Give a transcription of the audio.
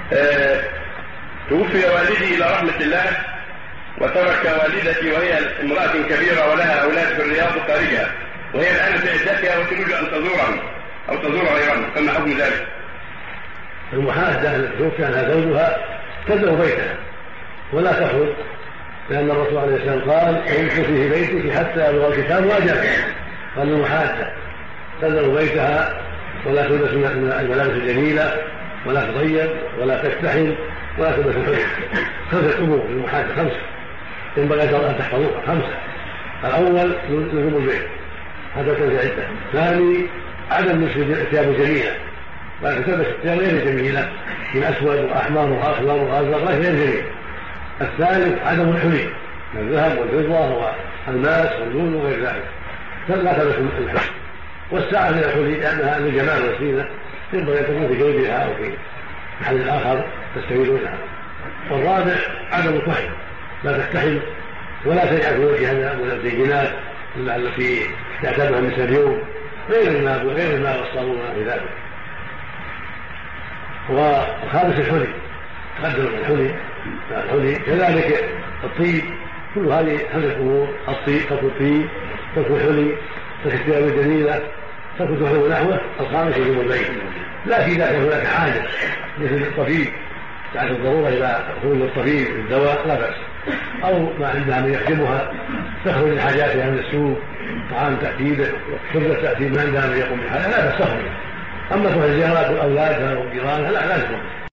توفي والدي إلى رحمة الله، وترك والدتي وهي امرأة كبيرة ولها أولاد في الرياض خارجها، وهي الآن في عدتها وتريد أن تزورني أو تزور غيرنا، فما حكم ذلك؟ المحادة التي توفي عنها زوجها تدعو بيتها ولا تخرج، لأن الرسول عليه السلام قال: امكثي في بيتك حتى يبلغ الكتاب وأجله. قال المحادة تدعو بيتها ولا تلبس من الملابس الجميلة ولا تضيق ولا تكتحل ولا تلبس الحلي. 5 أمور للمحادة، 5 ينبغي أن تحفظوها. 5: الأول لزوم البيت حتى تنزع عدة. الثاني عدم لبس الثياب الجميلة، ولكن تلبس الثياب غير جميلة من أسود وأحمر وأخضر وأزرق غير جميل. الثالث عدم الحلي من الذهب والفضة والماس واللون وغير ذلك، لا تلبس الحلي. والساعة من الحلي لأنها للجمال والزينة، ينبغي أن تكون في جيبها أو في محل آخر تستفيد منها. والرابع عدم الكحل، لا تكتحل ولا تجعل في وجهها من الزينات التي تعتادها النساء اليوم غير الماء والصابون في ذلك. والخامس الحلي، تقدم الحلي كذلك الطيب. كل هذه 5 أمور: الطيب، ترك الطيب، ترك الحلي، ترك الثياب الجميلة، ترك الكحل ونحوه. الخامس يجب البيت. لكن إذا كان هناك حاجة مثل الطبيب تعرف الضرورة إلى خروج الطبيب الدواء لا بأس، أو ما عندها من يخدمها تخرج لحاجاتها من السوق، طعام تأكيده، شربة تأتي ما عندها من يقوم بحاجة لا بأس تخرج. أما تروح زيارات أولادها وجيرانها لا تخرج.